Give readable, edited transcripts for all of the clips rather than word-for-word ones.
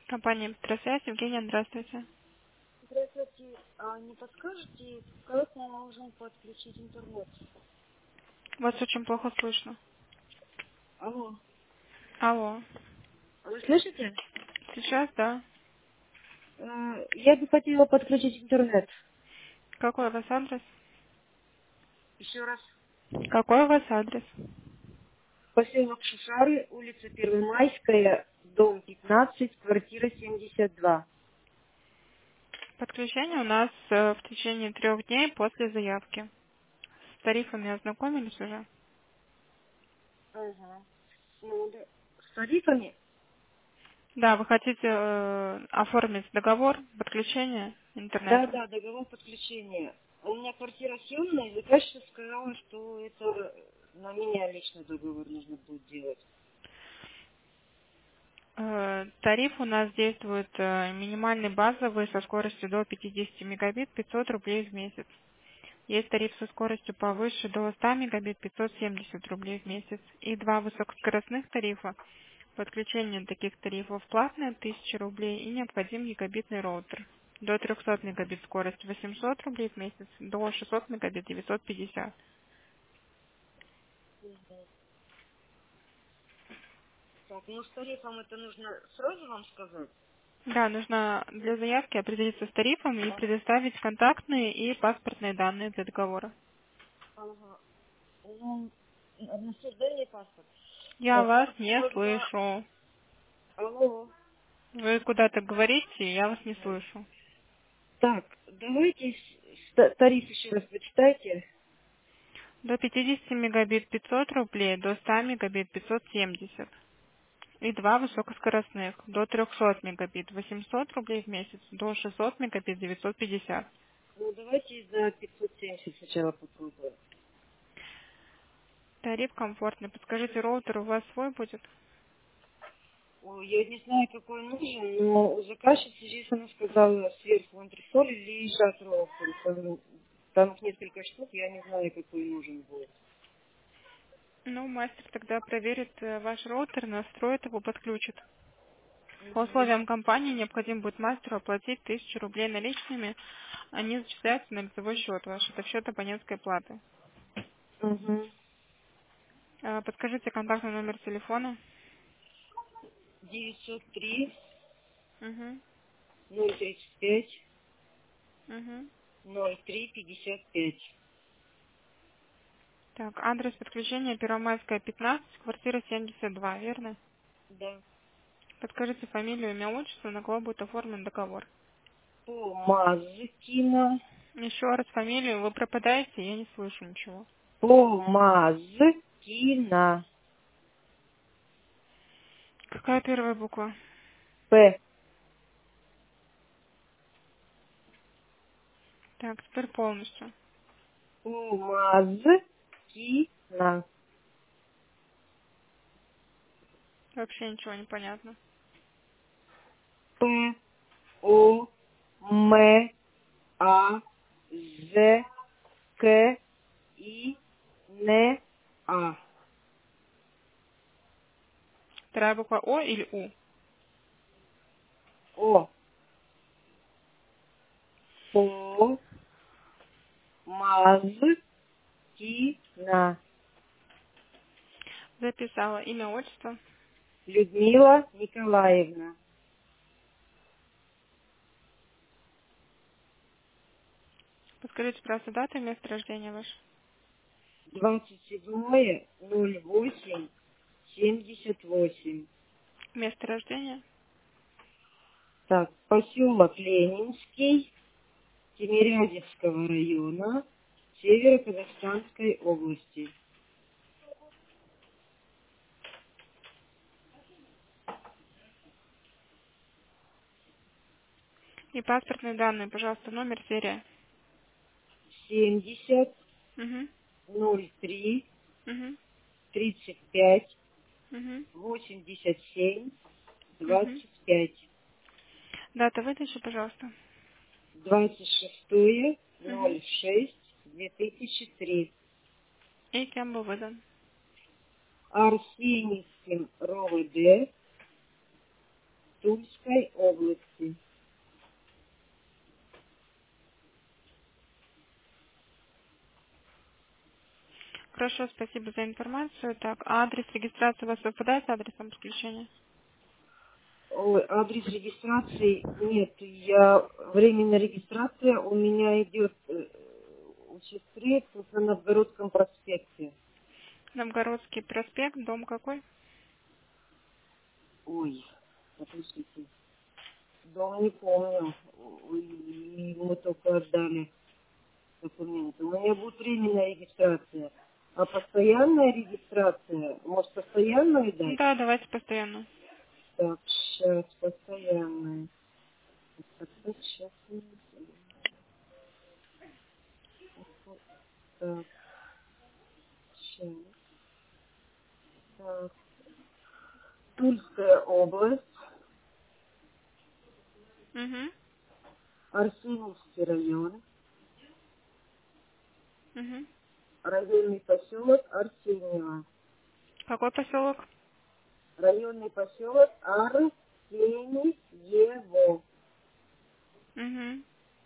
Компания «Электросвязь». Евгения, здравствуйте. Здравствуйте. А не подскажете, как мы можем подключить интернет? Вас очень плохо слышно. Алло. Алло. Вы слышите? Сейчас, да. Я бы хотела подключить интернет. Какой у вас адрес? Еще раз. Какой у вас адрес? Поселок Шушары, улица Первомайская, дом 15, квартира 72. Подключение у нас в течение 3 дней после заявки. С тарифами ознакомились уже? Ага. Ну, да. С тарифами? Да, вы хотите оформить договор подключения Да, интернета? да, договор подключения. У меня квартира съемная, и заказчица сказала, что это на меня лично договор нужно будет делать. Тариф у нас действует минимальный базовый со скоростью до 50 мегабит, 500 рублей в месяц. Есть тариф со скоростью повыше до 100 мегабит, 570 рублей в месяц. И два высокоскоростных тарифа. Подключение таких тарифов платное 1000 рублей и необходим гигабитный роутер. До 300 мегабит скорость 800 рублей в месяц, до 600 мегабит 950. Так, ну с тарифом это нужно сразу вам сказать? Да, нужно для заявки определиться с тарифом и предоставить контактные и паспортные данные для договора. Ага. Ну, на создание паспорт. Я Так, вас не тогда... слышу. Алло. Вы куда-то говорите, я вас не слышу. Так, давайте тариф еще раз прочитайте. До 50 мегабит 500 рублей, до 100 мегабит 570. И два высокоскоростных. До 300 мегабит 800 рублей в месяц, до 600 мегабит 950. Ну, давайте за 570 сначала попробуем. Тариф комфортный. Подскажите, роутер у вас свой будет? Ой, я не знаю, какой нужен, но у заказчицы здесь она сказала сверху антресоль или шат роутер. Там их несколько штук, я не знаю, какой нужен будет. Ну, мастер тогда проверит ваш роутер, настроит его, подключит. По Угу. условиям компании необходимо будет мастеру оплатить 1000 рублей наличными. Они зачисляются на лицевой счет ваш. Это в счет абонентской платы. Угу. Подскажите контактный номер телефона. 903 Угу. 035 Угу. 0355. Так, адрес подключения Первомайская, 15, квартира 72, верно? Да. Подскажите фамилию, имя, отчество, на кого будет оформлен договор. Помазкина. Еще раз фамилию, вы пропадаете, я не слышу ничего. Помазкина. Какая первая буква? П. Так, теперь полностью. Помазкина. Вообще ничего не понятно. П. О. М. А. З. К. И. Н. А. Вторая буква О или У? О. Помазкина. Записала имя, отчество. Людмила Николаевна. Подскажите, пожалуйста, дата и место рождения ваше. 27.08.78. Место рождения. Так, поселок Ленинский, Тимирязевского района, Северо-Казахстанской области. И паспортные данные, пожалуйста, номер, серия. 70 Угу. 03 Угу. 35 Угу. 87 Угу. 25. Дата выдачи, пожалуйста. 26 Угу. 06 2003. И кем был выдан. Арсеньевским РОВД Тульской области. Хорошо, спасибо за информацию. Так, а адрес регистрации у вас совпадает с адресом подключения? Ой, адрес регистрации нет. Временная регистрация у меня идет у сестры тут на Новгородском проспекте. Новгородский проспект, дом какой? Ой, подождите. Дом не помню. И мы только отдали документы. У меня будет временная регистрация. А постоянная регистрация, может, постоянную дать? Да, давайте постоянно. Так, сейчас, постоянная. Так, сейчас. Так, сейчас. Так. Тульская область, Угу. Арсеньевский район, Угу. районный поселок Арсеньево. Какой поселок? Районный поселок Арсеньево. Угу.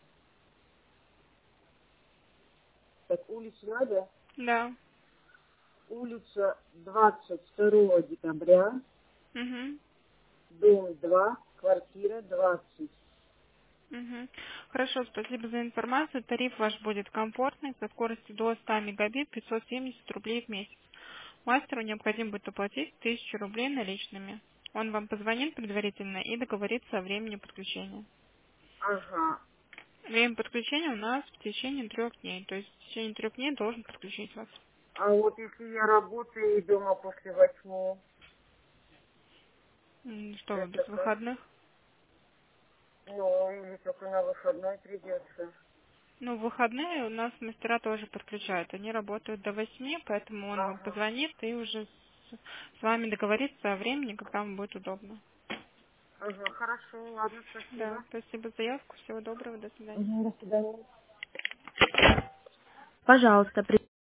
Так, улица надо? Да. Улица 22 декабря, Угу. дом 2, квартира 20. Угу. Хорошо, спасибо за информацию. Тариф ваш будет комфортный, со скоростью до 100 мегабит, 570 рублей в месяц. Мастеру необходимо будет оплатить 1000 рублей наличными. Он вам позвонит предварительно и договорится о времени подключения. Ага. Время подключения у нас в течение 3 дней. То есть в течение 3 дней должен подключить вас. А вот если я работаю и дома после 8, Что вы, это без как? выходных? Ну, или только на выходной придется. Ну, в выходные у нас мастера тоже подключают. Они работают до 8, поэтому он вам Ага. позвонит и уже с вами договорится о времени, когда вам будет удобно. Ага, хорошо, ладно, Да, спасибо. спасибо за заявку. Всего доброго, до свидания. До свидания. Пожалуйста,